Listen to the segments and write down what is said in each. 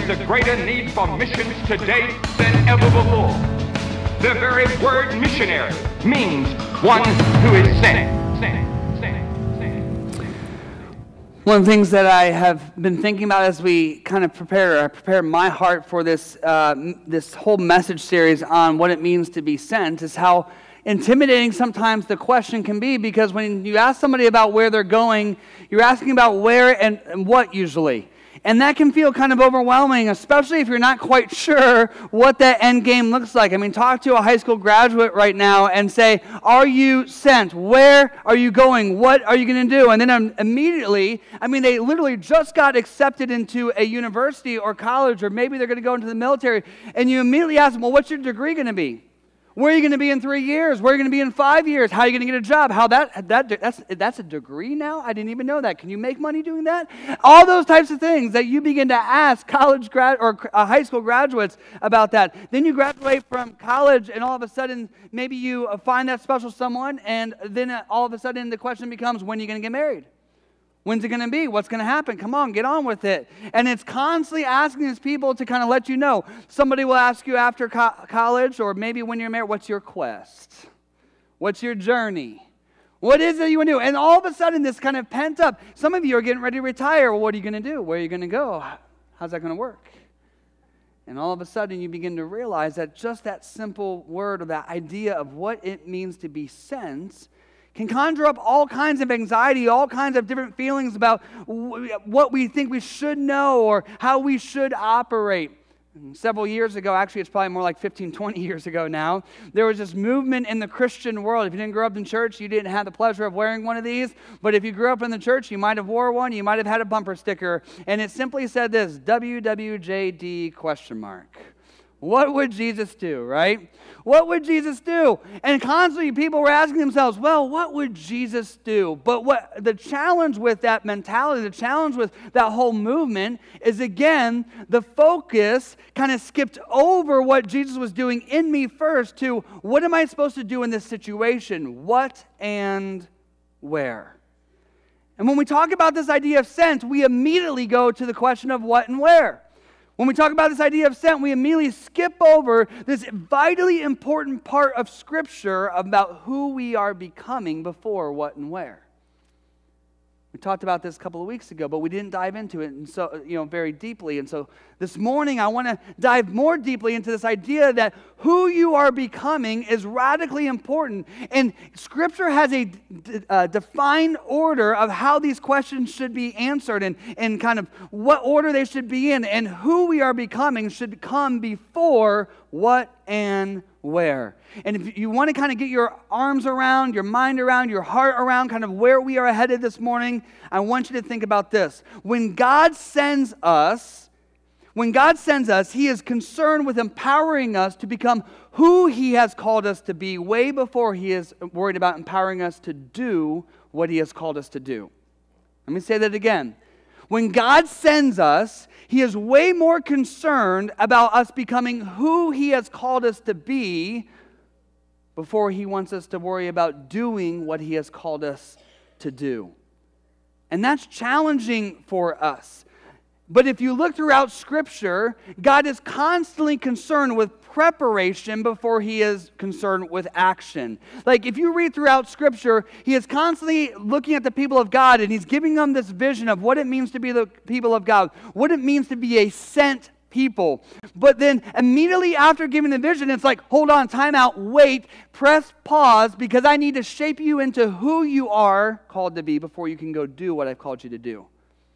There's a greater need for missions today than ever before. The very word missionary means one who is sent. One of the things that I have been thinking about as we kind of prepare my heart for this this whole message series on what it means to be sent is how intimidating sometimes the question can be, because when you ask somebody about where they're going, you're asking about where and what usually. And that can feel kind of overwhelming, especially if you're not quite sure what that end game looks like. I mean, talk to a high school graduate right now and say, are you sent? Where are you going? What are you going to do? And then immediately, they literally just got accepted into a university or college, or maybe they're going to go into the military, and you immediately ask them, well, what's your degree going to be? Where are you going to be in 3 years? Where are you going to be in 5 years? How are you going to get a job? That's a degree now? I didn't even know that. Can you make money doing that? All those types of things that you begin to ask college high school graduates about that. Then you graduate from college, and all of a sudden, maybe you find that special someone, and then all of a sudden the question becomes, when are you going to get married? When's it going to be? What's going to happen? Come on, get on with it. And it's constantly asking these people to kind of let you know. Somebody will ask you after college, or maybe when you're married, what's your quest? What's your journey? What is it you want to do? And all of a sudden, this kind of pent up. Some of you are getting ready to retire. Well, what are you going to do? Where are you going to go? How's that going to work? And all of a sudden, you begin to realize that just that simple word, or that idea of what it means to be sent, can conjure up all kinds of anxiety, all kinds of different feelings about what we think we should know or how we should operate. And several years ago, actually it's probably more like 15, 20 years ago now, there was this movement in the Christian world. If you didn't grow up in church, you didn't have the pleasure of wearing one of these. But if you grew up in the church, you might have wore one, you might have had a bumper sticker. And it simply said this, WWJD ? What would Jesus do, right? What would Jesus do? And constantly people were asking themselves, well, what would Jesus do? But what the challenge with that mentality, the challenge with that whole movement is, again, the focus kind of skipped over what Jesus was doing in me first to what am I supposed to do in this situation? What and where? And when we talk about this idea of sent, we immediately go to the question of what and where. When we talk about this idea of sent, we immediately skip over this vitally important part of Scripture about who we are becoming before what and where. We talked about this a couple of weeks ago, but we didn't dive into it and so very deeply. And so this morning, I want to dive more deeply into this idea that who you are becoming is radically important. And Scripture has a defined order of how these questions should be answered and kind of what order they should be in. And who we are becoming should come before what and where. And if you want to kind of get your arms around, your mind around, your heart around kind of where we are headed this morning, I want you to think about this. When God sends us, He is concerned with empowering us to become who He has called us to be way before He is worried about empowering us to do what He has called us to do. Let me say that again. When God sends us, He is way more concerned about us becoming who He has called us to be before He wants us to worry about doing what He has called us to do. And that's challenging for us. But if you look throughout Scripture, God is constantly concerned with preparation before He is concerned with action. Like if you read throughout Scripture, He is constantly looking at the people of God, and He's giving them this vision of what it means to be the people of God, what it means to be a sent people. But then immediately after giving the vision, it's like, hold on, time out, wait, press pause, because I need to shape you into who you are called to be before you can go do what I've called you to do.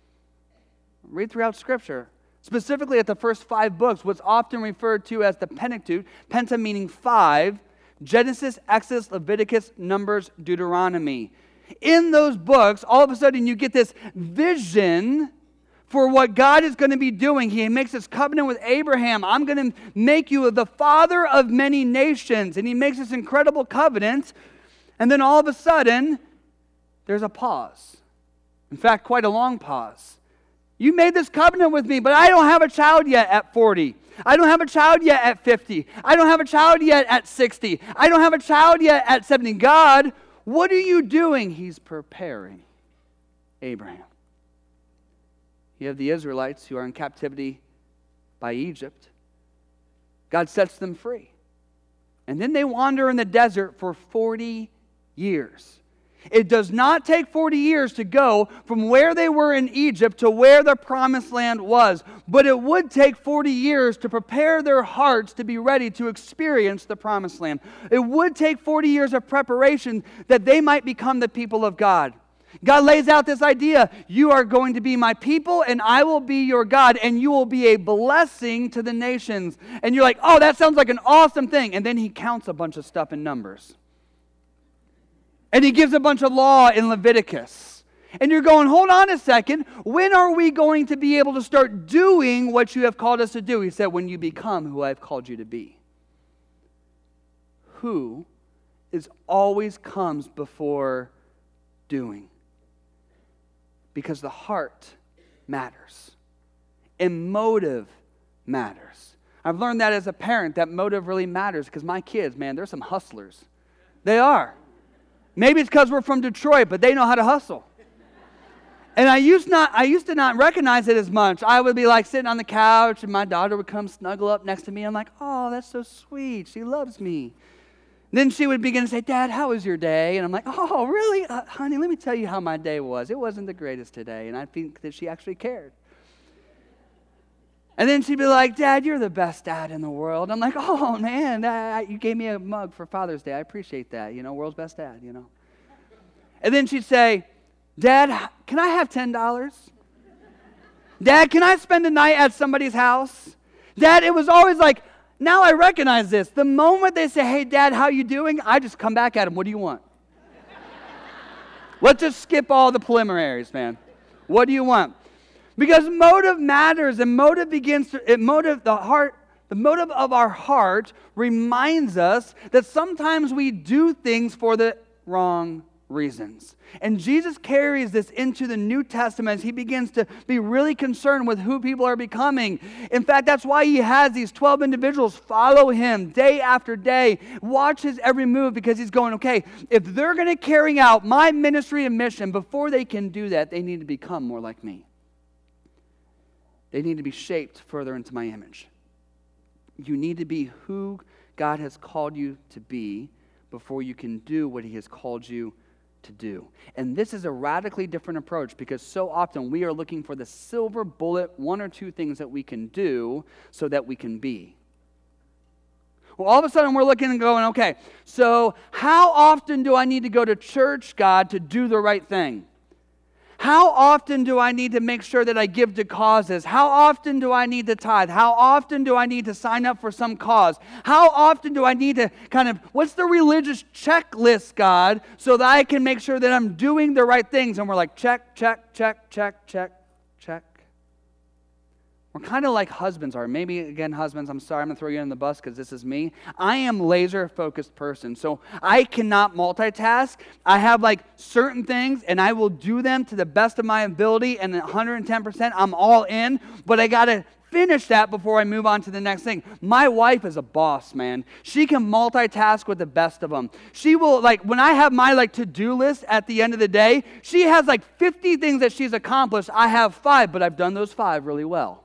Read throughout Scripture. Specifically at the first 5 books, what's often referred to as the Pentateuch, penta meaning 5, Genesis, Exodus, Leviticus, Numbers, Deuteronomy. In those books, all of a sudden you get this vision for what God is going to be doing. He makes this covenant with Abraham. I'm going to make you the father of many nations. And He makes this incredible covenant. And then all of a sudden, there's a pause. In fact, quite a long pause. You made this covenant with me, but I don't have a child yet at 40. I don't have a child yet at 50. I don't have a child yet at 60. I don't have a child yet at 70. God, what are you doing? He's preparing Abraham. You have the Israelites who are in captivity by Egypt. God sets them free. And then they wander in the desert for 40 years. It does not take 40 years to go from where they were in Egypt to where the promised land was, but it would take 40 years to prepare their hearts to be ready to experience the promised land. It would take 40 years of preparation that they might become the people of God. God lays out this idea, you are going to be my people and I will be your God and you will be a blessing to the nations. And you're like, oh, that sounds like an awesome thing. And then he counts a bunch of stuff in Numbers. And he gives a bunch of law in Leviticus. And you're going, hold on a second. When are we going to be able to start doing what you have called us to do? He said, when you become who I've called you to be. Who is always comes before doing. Because the heart matters. And motive matters. I've learned that as a parent, that motive really matters because my kids, man, they're some hustlers. They are. Maybe it's because we're from Detroit, but they know how to hustle. And I used to not recognize it as much. I would be like sitting on the couch and my daughter would come snuggle up next to me. I'm like, oh, that's so sweet. She loves me. Then she would begin to say, Dad, how was your day? And I'm like, oh, really? Honey, let me tell you how my day was. It wasn't the greatest today. And I think that she actually cared. And then she'd be like, Dad, you're the best dad in the world. I'm like, oh, man, you gave me a mug for Father's Day. I appreciate that. World's best dad, And then she'd say, Dad, can I have $10? Dad, can I spend a night at somebody's house? Dad, it was always like, now I recognize this. The moment they say, hey, Dad, how you doing? I just come back at them. What do you want? Let's just skip all the preliminaries, man. What do you want? Because motive matters, and motive the motive of our heart reminds us that sometimes we do things for the wrong reasons. And Jesus carries this into the New Testament as he begins to be really concerned with who people are becoming. In fact, that's why he has these 12 individuals follow him day after day, watch his every move, because he's going, okay, if they're going to carry out my ministry and mission, before they can do that, they need to become more like me. They need to be shaped further into my image. You need to be who God has called you to be before you can do what he has called you to do. And this is a radically different approach because so often we are looking for the silver bullet, one or two things that we can do so that we can be. Well, all of a sudden we're looking and going, okay, so how often do I need to go to church, God, to do the right thing? How often do I need to make sure that I give to causes? How often do I need to tithe? How often do I need to sign up for some cause? How often do I need to what's the religious checklist, God, so that I can make sure that I'm doing the right things? And we're like, check, check, check, check, check, check. We're kind of like husbands are. Maybe, again, husbands, I'm sorry, I'm going to throw you in the bus because this is me. I am laser-focused person, so I cannot multitask. I have certain things, and I will do them to the best of my ability, and 110%, I'm all in, but I got to finish that before I move on to the next thing. My wife is a boss, man. She can multitask with the best of them. She will, when I have my, to-do list at the end of the day, she has, 50 things that she's accomplished. I have 5, but I've done those 5 really well.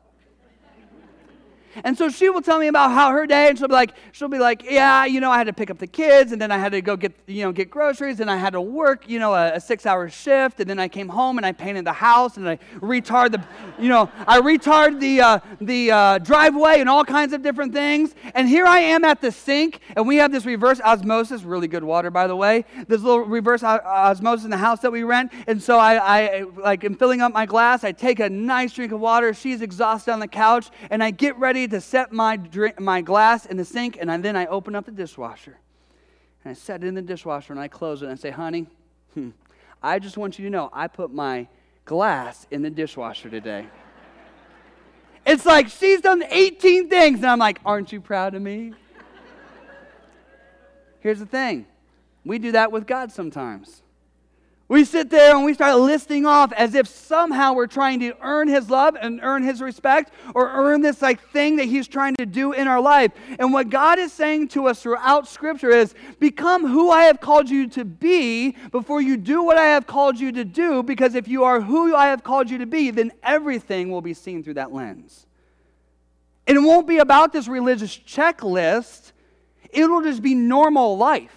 And so she will tell me about how her day, and she'll be like, yeah, I had to pick up the kids, and then I had to go get groceries, and I had to work, a 6-hour shift, and then I came home and I painted the house, and I retard the driveway and all kinds of different things. And here I am at the sink, and we have this reverse osmosis, really good water, by the way, this little reverse osmosis in the house that we rent. And so I am filling up my glass. I take a nice drink of water. She's exhausted on the couch, and I get ready to set my glass in the sink, and then I open up the dishwasher. And I set it in the dishwasher, and I close it, and I say, honey, I just want you to know I put my glass in the dishwasher today. It's like she's done 18 things, and I'm like, aren't you proud of me? Here's the thing. We do that with God sometimes. We sit there and we start listing off as if somehow we're trying to earn his love and earn his respect or earn this thing that he's trying to do in our life. And what God is saying to us throughout Scripture is, become who I have called you to be before you do what I have called you to do, because if you are who I have called you to be, then everything will be seen through that lens. And it won't be about this religious checklist. It'll just be normal life.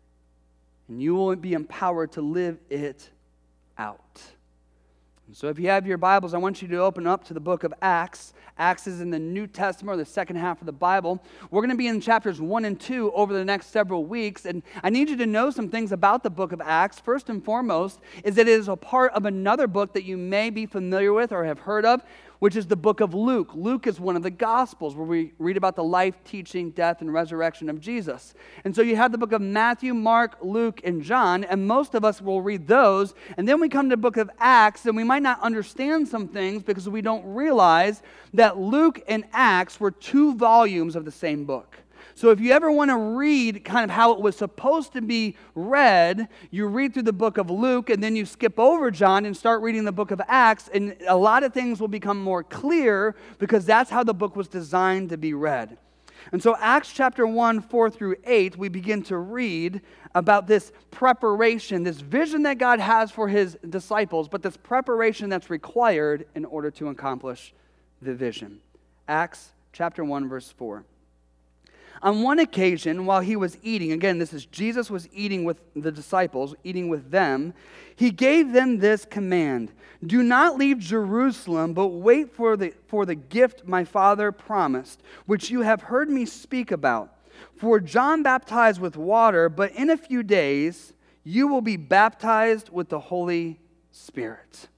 And you will be empowered to live it out. And so if you have your Bibles, I want you to open up to the book of Acts. Acts is in the New Testament, or the second half of the Bible. We're going to be in chapters 1 and 2 over the next several weeks. And I need you to know some things about the book of Acts. First and foremost is that it is a part of another book that you may be familiar with or have heard of, which is the book of Luke. Luke is one of the Gospels where we read about the life, teaching, death, and resurrection of Jesus. And so you have the book of Matthew, Mark, Luke, and John, and most of us will read those. And then we come to the book of Acts, and we might not understand some things because we don't realize that Luke and Acts were 2 volumes of the same book. So if you ever want to read kind of how it was supposed to be read, you read through the book of Luke and then you skip over John and start reading the book of Acts, and a lot of things will become more clear because that's how the book was designed to be read. And so Acts chapter 1, 4 through 8, we begin to read about this preparation, this vision that God has for his disciples, but this preparation that's required in order to accomplish the vision. Acts chapter 1, verse 4. On one occasion, while he was eating, again, this is Jesus was eating with the disciples, eating with them, he gave them this command: do not leave Jerusalem, but wait for the gift my Father promised, which you have heard me speak about. For John baptized with water, but in a few days you will be baptized with the Holy Spirit.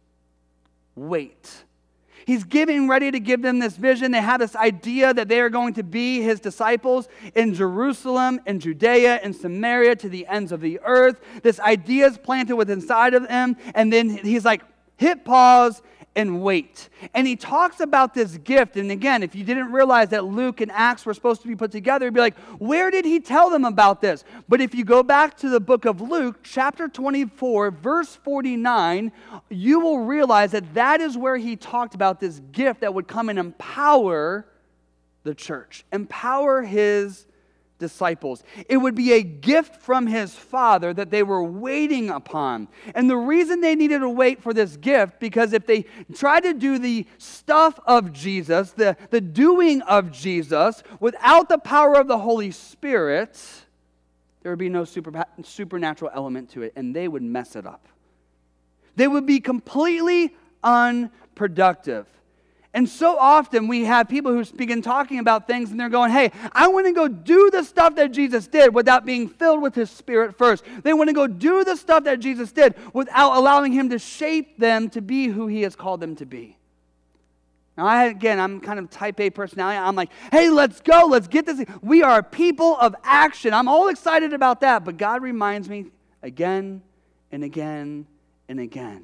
Wait. He's ready to give them this vision. They have this idea that they are going to be his disciples in Jerusalem, in Judea, in Samaria, to the ends of the earth. This idea is planted within inside of them. And then he's like, hit pause and wait. And he talks about this gift. And again, if you didn't realize that Luke and Acts were supposed to be put together, you'd be like, where did he tell them about this? But if you go back to the book of Luke, chapter 24, verse 49, you will realize that that is where he talked about this gift that would come and empower the church, empower his disciples. It would be a gift from his Father that they were waiting upon. And the reason they needed to wait for this gift, because if they tried to do the stuff of Jesus, the doing of Jesus, without the power of the Holy Spirit, there would be no supernatural element to it, and they would mess it up. They would be completely unproductive. And so often we have people who begin talking about things and they're going, hey, I want to go do the stuff that Jesus did without being filled with his Spirit first. They want to go do the stuff that Jesus did without allowing him to shape them to be who he has called them to be. Now, I'm kind of type A personality. I'm like, hey, let's go. Let's get this. We are a people of action. I'm all excited about that. But God reminds me again and again and again.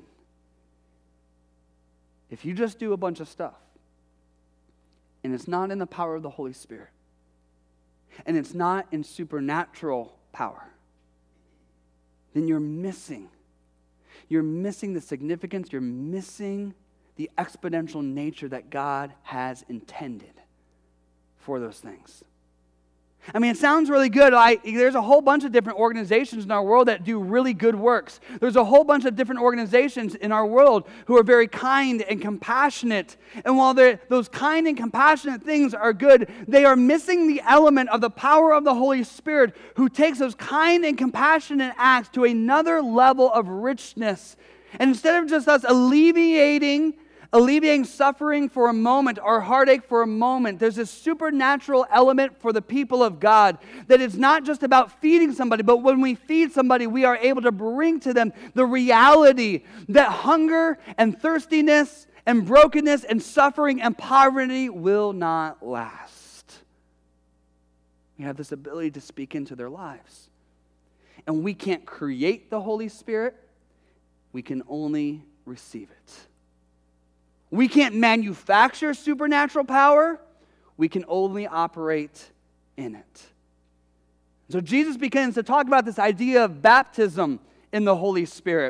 If you just do a bunch of stuff, and it's not in the power of the Holy Spirit, and it's not in supernatural power, then you're missing the significance, you're missing the exponential nature that God has intended for those things. I mean, it sounds really good. There's a whole bunch of different organizations in our world that do really good works. There's a whole bunch of different organizations in our world who are very kind and compassionate. And while those kind and compassionate things are good, they are missing the element of the power of the Holy Spirit, who takes those kind and compassionate acts to another level of richness. And instead of just us alleviating suffering for a moment or heartache for a moment, there's a supernatural element for the people of God, that it's not just about feeding somebody, but when we feed somebody, we are able to bring to them the reality that hunger and thirstiness and brokenness and suffering and poverty will not last. We have this ability to speak into their lives. And we can't create the Holy Spirit. We can only receive it. We can't manufacture supernatural power. We can only operate in it. So Jesus begins to talk about this idea of baptism in the Holy Spirit.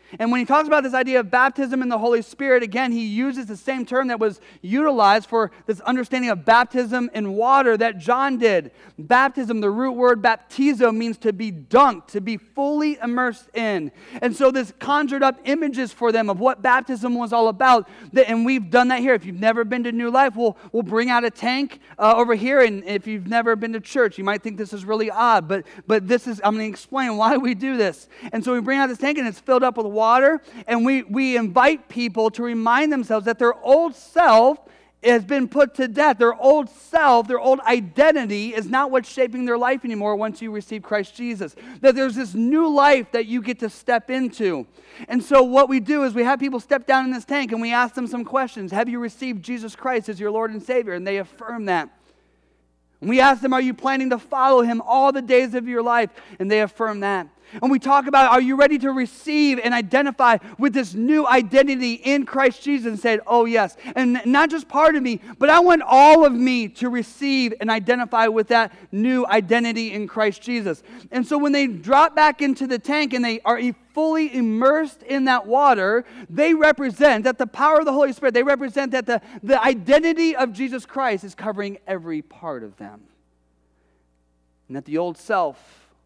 And when he talks about this idea of baptism in the Holy Spirit, again, he uses the same term that was utilized for this understanding of baptism in water that John did. Baptism, the root word baptizo, means to be dunked, to be fully immersed in. And so this conjured up images for them of what baptism was all about. And we've done that here. If you've never been to New Life, we'll bring out a tank over here. And if you've never been to church, you might think this is really odd. But this is, I'm going to explain why we do this. And so we bring out this tank and it's filled up with water, and we invite people to remind themselves that their old self has been put to death. Their old self, their old identity is not what's shaping their life anymore once you receive Christ Jesus. That there's this new life that you get to step into. And so what we do is we have people step down in this tank and we ask them some questions. Have you received Jesus Christ as your Lord and Savior? And they affirm that. And we ask them, are you planning to follow Him all the days of your life? And they affirm that. And we talk about, are you ready to receive and identify with this new identity in Christ Jesus? And say, oh yes. And not just part of me, but I want all of me to receive and identify with that new identity in Christ Jesus. And so when they drop back into the tank and they are fully immersed in that water, they represent that the power of the Holy Spirit, they represent that the identity of Jesus Christ is covering every part of them. And that the old self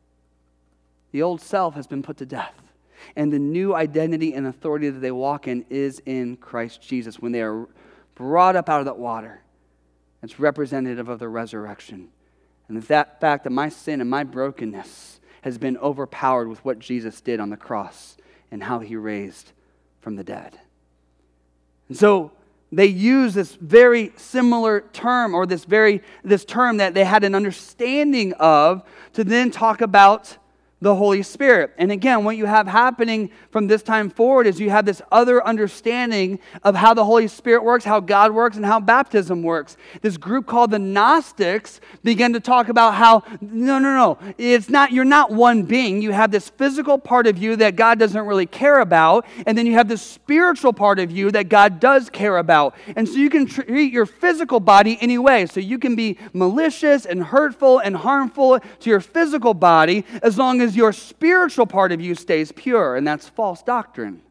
has been put to death. And the new identity and authority that they walk in is in Christ Jesus. When they are brought up out of that water, it's representative of the resurrection. And that fact that my sin and my brokenness has been overpowered with what Jesus did on the cross and how He raised from the dead. And so they use this very similar term, or this term that they had an understanding of, to then talk about the Holy Spirit. And again, what you have happening from this time forward is you have this other understanding of how the Holy Spirit works, how God works, and how baptism works. This group called the Gnostics began to talk about how, no, you're not one being. You have this physical part of you that God doesn't really care about, and then you have this spiritual part of you that God does care about. And so you can treat your physical body any way. So you can be malicious and hurtful and harmful to your physical body as long as your spiritual part of you stays pure, and that's false doctrine.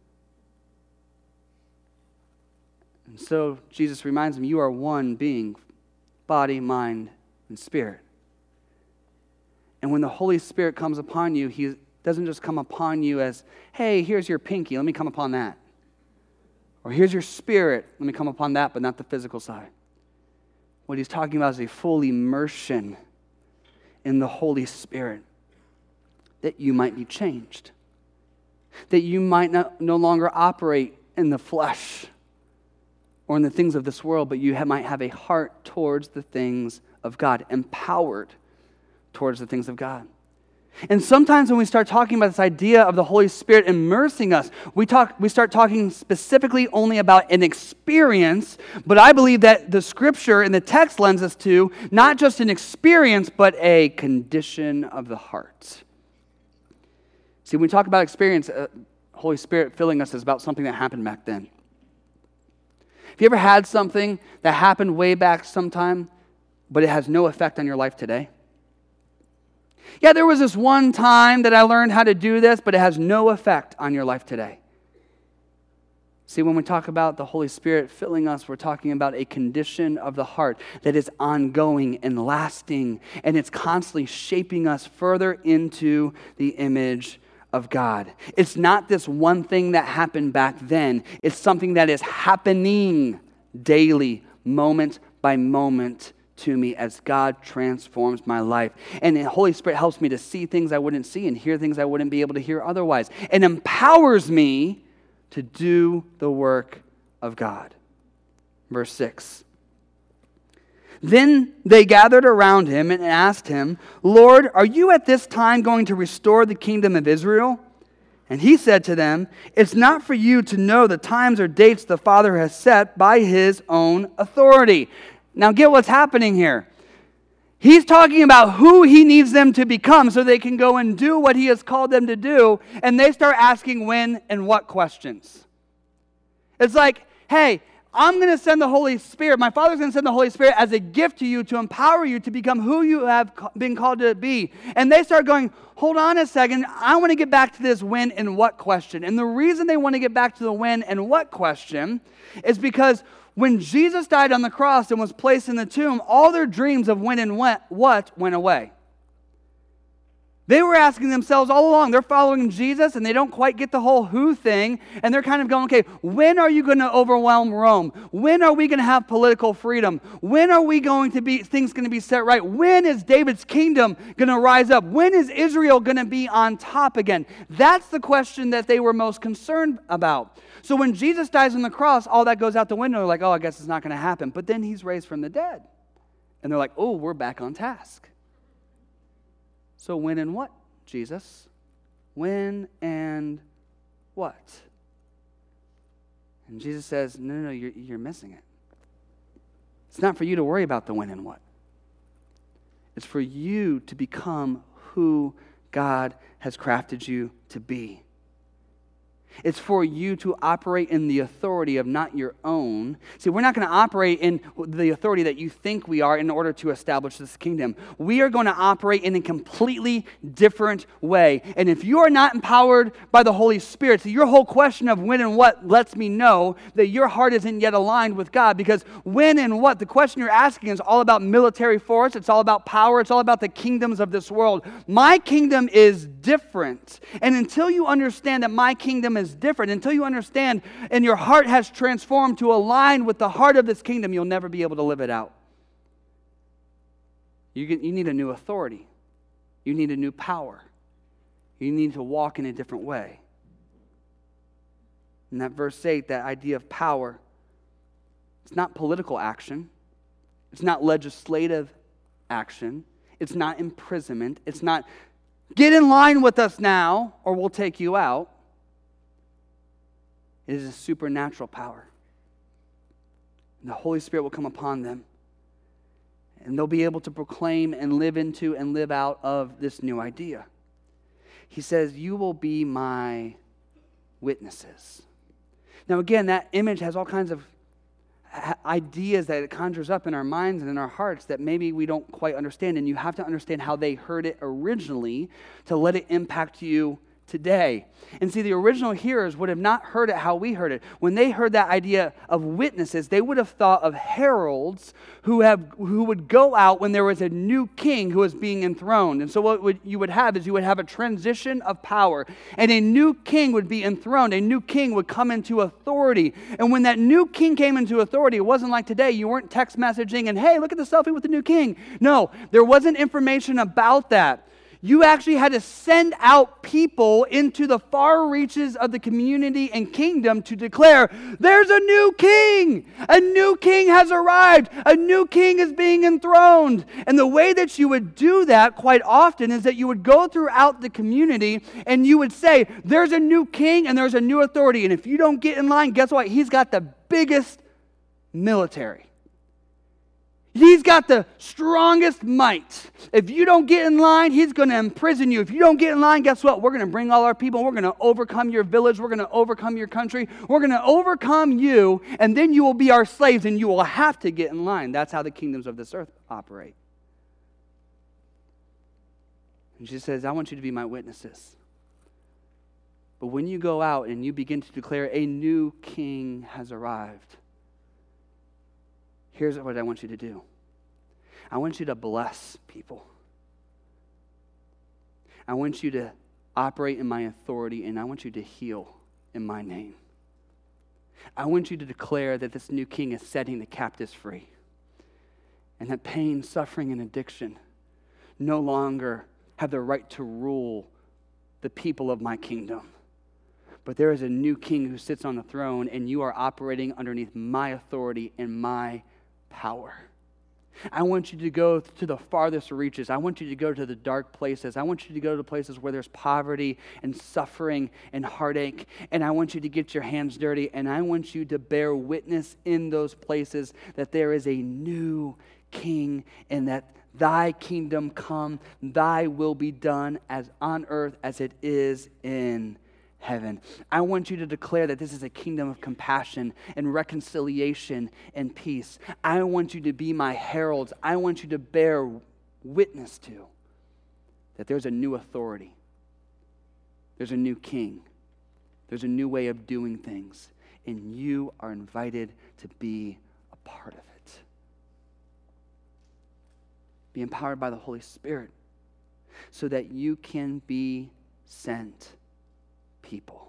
And so Jesus reminds them, you are one being, body, mind, and spirit. And when the Holy Spirit comes upon you, He doesn't just come upon you as, hey, here's your pinky, let me come upon that. Or here's your spirit, let me come upon that, but not the physical side. What He's talking about is a full immersion in the Holy Spirit, that you might be changed, that you might no longer operate in the flesh or in the things of this world, but you might have a heart towards the things of God, empowered towards the things of God. And sometimes when we start talking about this idea of the Holy Spirit immersing us, we start talking specifically only about an experience, but I believe that the Scripture and the text lends us to not just an experience, but a condition of the heart. See, when we talk about experience, Holy Spirit filling us is about something that happened back then. Have you ever had something that happened way back sometime, but it has no effect on your life today? Yeah, there was this one time that I learned how to do this, but it has no effect on your life today. See, when we talk about the Holy Spirit filling us, we're talking about a condition of the heart that is ongoing and lasting, and it's constantly shaping us further into the image of God. It's not this one thing that happened back then. It's something that is happening daily, moment by moment to me as God transforms my life. And the Holy Spirit helps me to see things I wouldn't see and hear things I wouldn't be able to hear otherwise, and empowers me to do the work of God. Verse 6. Then they gathered around Him and asked Him, Lord, are you at this time going to restore the kingdom of Israel? And He said to them, it's not for you to know the times or dates the Father has set by His own authority. Now get what's happening here. He's talking about who He needs them to become so they can go and do what He has called them to do, and they start asking when and what questions. It's like, hey, I'm going to send the Holy Spirit. My Father's going to send the Holy Spirit as a gift to you to empower you to become who you have been called to be. And they start going, hold on a second. I want to get back to this when and what question. And the reason they want to get back to the when and what question is because when Jesus died on the cross and was placed in the tomb, all their dreams of when and what went away. They were asking themselves all along, they're following Jesus and they don't quite get the whole who thing, and they're kind of going, okay, when are you going to overwhelm Rome? When are we going to have political freedom? When are we going to be, things going to be set right? When is David's kingdom going to rise up? When is Israel going to be on top again? That's the question that they were most concerned about. So when Jesus dies on the cross, all that goes out the window. They're like, oh, I guess it's not going to happen. But then he's raised from the dead. And they're like, oh, we're back on task. So when and what, Jesus? When and what? And Jesus says, no, you're missing it. It's not for you to worry about the when and what. It's for you to become who God has crafted you to be. It's for you to operate in the authority of not your own. See, we're not going to operate in the authority that you think we are in order to establish this kingdom. We are going to operate in a completely different way. And if you are not empowered by the Holy Spirit, so your whole question of when and what lets me know that your heart isn't yet aligned with God, because when and what, the question you're asking is all about military force, it's all about power, it's all about the kingdoms of this world. My kingdom is different. And until you understand that my kingdom is different, until you understand and your heart has transformed to align with the heart of this kingdom, you'll never be able to live it out. You need a new authority. You need a new power. You need to walk in a different way. In that verse 8, that idea of power, it's not political action. It's not legislative action. It's not imprisonment. It's not get in line with us now or we'll take you out. It is a supernatural power. And the Holy Spirit will come upon them. And they'll be able to proclaim and live into and live out of this new idea. He says, you will be my witnesses. Now again, that image has all kinds of ideas that it conjures up in our minds and in our hearts that maybe we don't quite understand. And you have to understand how they heard it originally to let it impact you today. And see, the original hearers would have not heard it how we heard it. When they heard that idea of witnesses, they would have thought of heralds who would go out when there was a new king who was being enthroned. And so what you would have is you would have a transition of power, and a new king would be enthroned. A new king would come into authority. And when that new king came into authority, it wasn't like today. You weren't text messaging and, hey, look at the selfie with the new king. No, there wasn't information about that. You actually had to send out people into the far reaches of the community and kingdom to declare, there's a new king! A new king has arrived! A new king is being enthroned! And the way that you would do that quite often is that you would go throughout the community and you would say, there's a new king and there's a new authority. And if you don't get in line, guess what? He's got the biggest military. He's got the strongest might. If you don't get in line, he's going to imprison you. If you don't get in line, guess what? We're going to bring all our people. We're going to overcome your village. We're going to overcome your country. We're going to overcome you, and then you will be our slaves, and you will have to get in line. That's how the kingdoms of this earth operate. And she says, I want you to be my witnesses. But when you go out and you begin to declare a new king has arrived, here's what I want you to do. I want you to bless people. I want you to operate in my authority, and I want you to heal in my name. I want you to declare that this new king is setting the captives free, and that pain, suffering, and addiction no longer have the right to rule the people of my kingdom. But there is a new king who sits on the throne, and you are operating underneath my authority and my power. I want you to go to the farthest reaches. I want you to go to the dark places. I want you to go to places where there's poverty and suffering and heartache. And I want you to get your hands dirty. And I want you to bear witness in those places that there is a new king and that thy kingdom come, thy will be done as on earth as it is in heaven. I want you to declare that this is a kingdom of compassion and reconciliation and peace. I want you to be my heralds. I want you to bear witness to that there's a new authority. There's a new king. There's a new way of doing things. And you are invited to be a part of it. Be empowered by the Holy Spirit so that you can be sent people.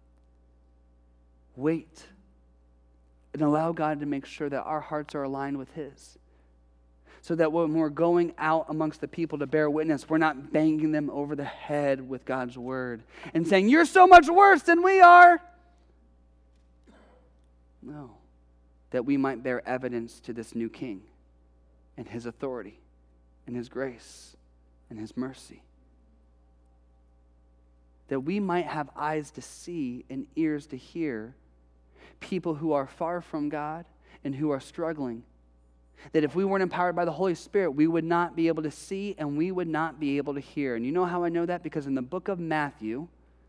Wait and allow God to make sure that our hearts are aligned with His. So that when we're going out amongst the people to bear witness, we're not banging them over the head with God's word and saying, "You're so much worse than we are." No. That we might bear evidence to this new king and his authority and his grace and his mercy. That we might have eyes to see and ears to hear people who are far from God and who are struggling. That if we weren't empowered by the Holy Spirit, we would not be able to see and we would not be able to hear. And you know how I know that? Because in the book of Matthew,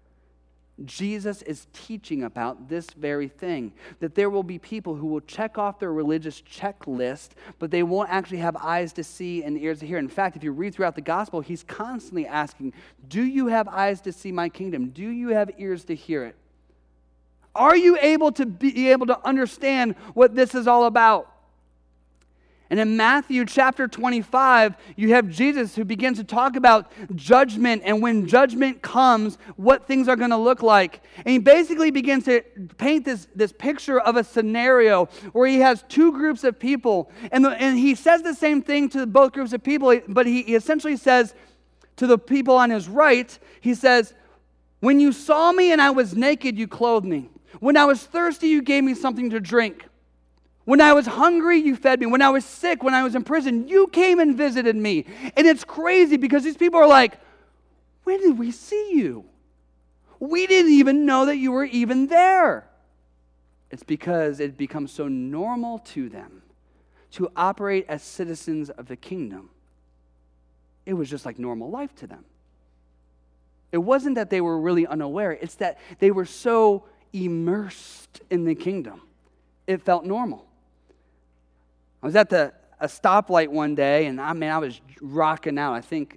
Jesus is teaching about this very thing. That there will be people who will check off their religious checklist, but they won't actually have eyes to see and ears to hear. In fact, if you read throughout the gospel, he's constantly asking, do you have eyes to see my kingdom? Do you have ears to hear it? Are you able to be able to understand what this is all about? And in Matthew chapter 25, you have Jesus who begins to talk about judgment and when judgment comes, what things are going to look like. And he basically begins to paint this picture of a scenario where he has two groups of people. And he says the same thing to both groups of people, but he essentially says to the people on his right, he says, when you saw me and I was naked, you clothed me. When I was thirsty, you gave me something to drink. When I was hungry, you fed me. When I was sick, when I was in prison, you came and visited me. And it's crazy because these people are like, when did we see you? We didn't even know that you were even there. It's because it becomes so normal to them to operate as citizens of the kingdom. It was just like normal life to them. It wasn't that they were really unaware. It's that they were so immersed in the kingdom. It felt normal. I was at a stoplight one day, and I was rocking out. I think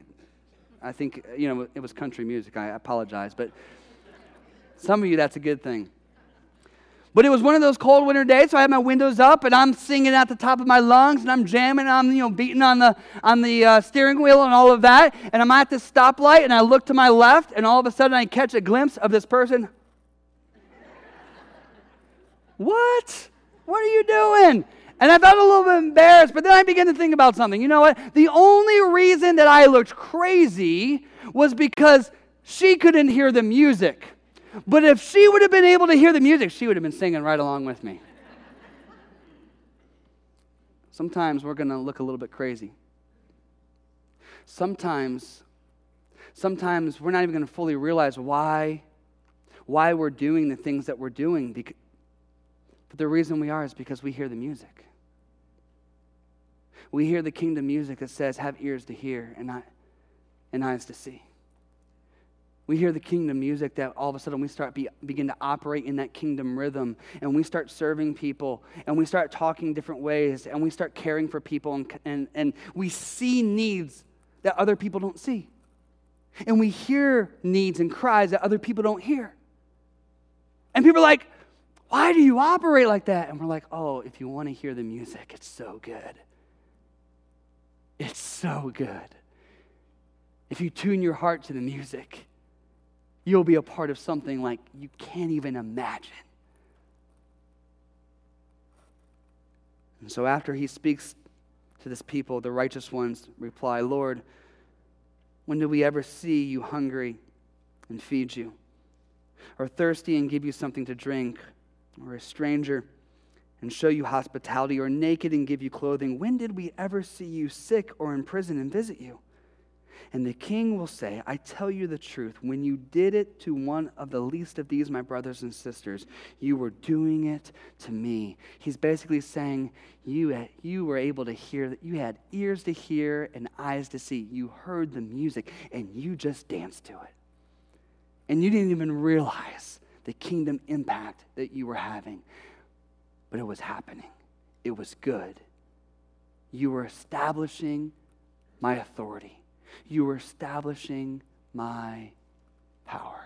it was country music. I apologize, but some of you, that's a good thing. But it was one of those cold winter days, so I had my windows up, and I'm singing at the top of my lungs, and I'm jamming, I'm beating on the steering wheel and all of that, and I'm at this stoplight, and I look to my left, and all of a sudden I catch a glimpse of this person. What? What are you doing? And I felt a little bit embarrassed, but then I began to think about something. You know what? The only reason that I looked crazy was because she couldn't hear the music. But if she would have been able to hear the music, she would have been singing right along with me. Sometimes we're going to look a little bit crazy. Sometimes we're not even going to fully realize why we're doing the things that we're doing. But the reason we are is because we hear the music. We hear the kingdom music that says, have ears to hear and eyes to see. We hear the kingdom music that all of a sudden we begin to operate in that kingdom rhythm, and we start serving people, and we start talking different ways, and we start caring for people, and we see needs that other people don't see. And we hear needs and cries that other people don't hear. And people are like, why do you operate like that? And we're like, oh, if you want to hear the music, it's so good. It's so good. If you tune your heart to the music, you'll be a part of something like you can't even imagine. And so after he speaks to this people, the righteous ones reply, Lord, when did we ever see you hungry and feed you, or thirsty and give you something to drink, or a stranger and show you hospitality, or naked and give you clothing? When did we ever see you sick or in prison and visit you? And the king will say, I tell you the truth, when you did it to one of the least of these, my brothers and sisters, you were doing it to me. He's basically saying, you were able to hear, that you had ears to hear and eyes to see. You heard the music and you just danced to it. and you didn't even realize the kingdom impact that you were having. But it was happening. It was good. You were establishing my authority. You were establishing my power.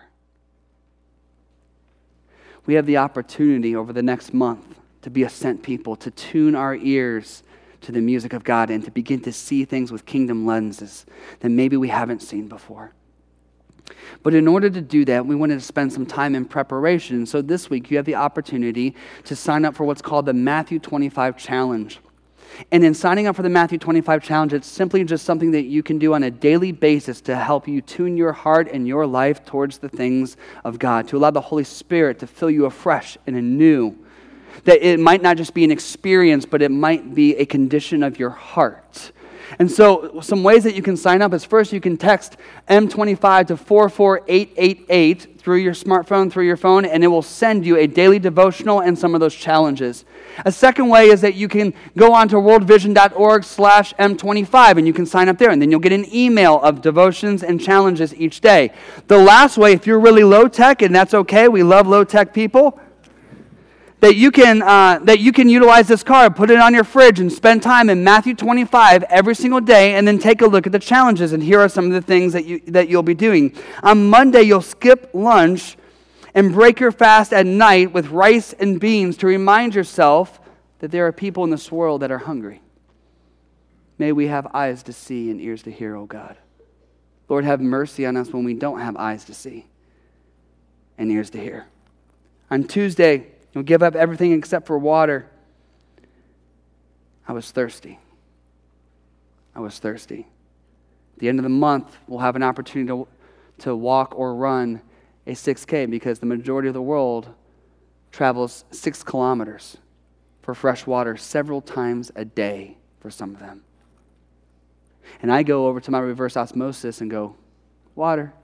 We have the opportunity over the next month to be a sent people, to tune our ears to the music of God and to begin to see things with kingdom lenses that maybe we haven't seen before. But in order to do that, we wanted to spend some time in preparation. So this week, you have the opportunity to sign up for what's called the Matthew 25 Challenge. And in signing up for the Matthew 25 Challenge, it's simply just something that you can do on a daily basis to help you tune your heart and your life towards the things of God, to allow the Holy Spirit to fill you afresh and anew. That it might not just be an experience, but it might be a condition of your heart. And so some ways that you can sign up is, first, you can text M25 to 44888 through your smartphone, through your phone, and it will send you a daily devotional and some of those challenges. A second way is that you can go on to worldvision.org/M25 and you can sign up there, and then you'll get an email of devotions and challenges each day. The last way, if you're really low tech, and that's okay, we love low tech people, that you can utilize this card, put it on your fridge, and spend time in Matthew 25 every single day, and then take a look at the challenges. And here are some of the things that you'll be doing. On Monday, you'll skip lunch and break your fast at night with rice and beans to remind yourself that there are people in this world that are hungry. May we have eyes to see and ears to hear, O God. Lord, have mercy on us when we don't have eyes to see and ears to hear. On Tuesday, you'll give up everything except for water. I was thirsty. At the end of the month, we'll have an opportunity to walk or run a 6K because the majority of the world travels 6 kilometers for fresh water several times a day for some of them. And I go over to my reverse osmosis and go, water.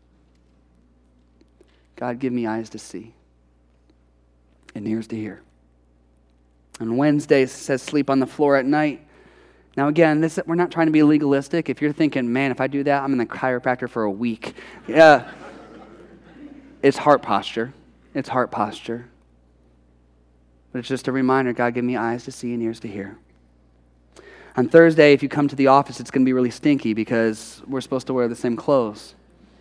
God, give me eyes to see and ears to hear. On Wednesdays, it says sleep on the floor at night. Now again, we're not trying to be legalistic. If you're thinking, man, if I do that, I'm in the chiropractor for a week. Yeah, it's heart posture. But it's just a reminder, God, give me eyes to see and ears to hear. On Thursday, if you come to the office, it's going to be really stinky because we're supposed to wear the same clothes.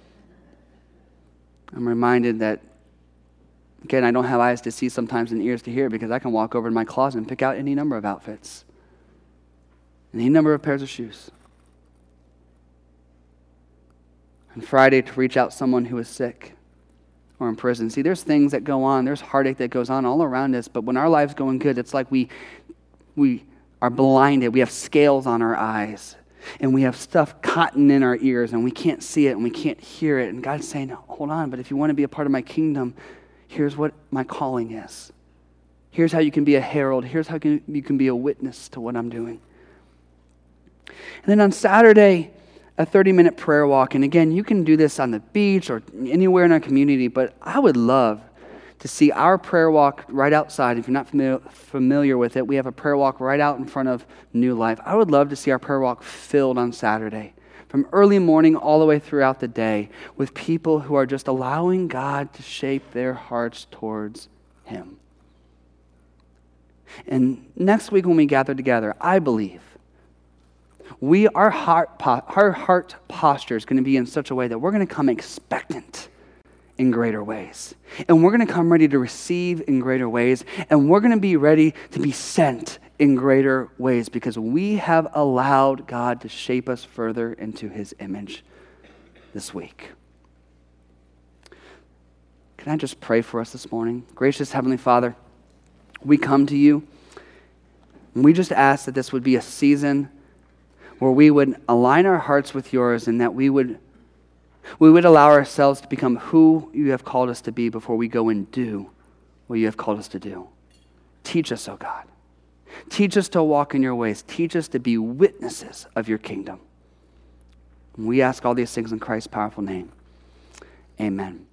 I'm reminded that, again, I don't have eyes to see sometimes and ears to hear because I can walk over to my closet and pick out any number of outfits, any number of pairs of shoes. On Friday, to reach out to someone who is sick or in prison. See, there's things that go on, there's heartache that goes on all around us, but when our life's going good, it's like we are blinded. We have scales on our eyes, and we have stuff cotton in our ears, and we can't see it, and we can't hear it. And God's saying, hold on, but if you want to be a part of my kingdom, here's what my calling is. Here's how you can be a herald. Here's how you can be a witness to what I'm doing. And then on Saturday, a 30-minute prayer walk. And again, you can do this on the beach or anywhere in our community, but I would love to see our prayer walk right outside. If you're not familiar with it, we have a prayer walk right out in front of New Life. I would love to see our prayer walk filled on Saturday, from early morning all the way throughout the day, with people who are just allowing God to shape their hearts towards Him. And next week when we gather together, I believe our heart posture is going to be in such a way that we're going to come expectant in greater ways. And we're going to come ready to receive in greater ways. And we're going to be ready to be sent in greater ways because we have allowed God to shape us further into His image this week. Can I just pray for us this morning? Gracious Heavenly Father, we come to you and we just ask that this would be a season where we would align our hearts with yours and that we would allow ourselves to become who you have called us to be before we go and do what you have called us to do. Teach us, oh God. Teach us to walk in your ways. Teach us to be witnesses of your kingdom. And we ask all these things in Christ's powerful name. Amen.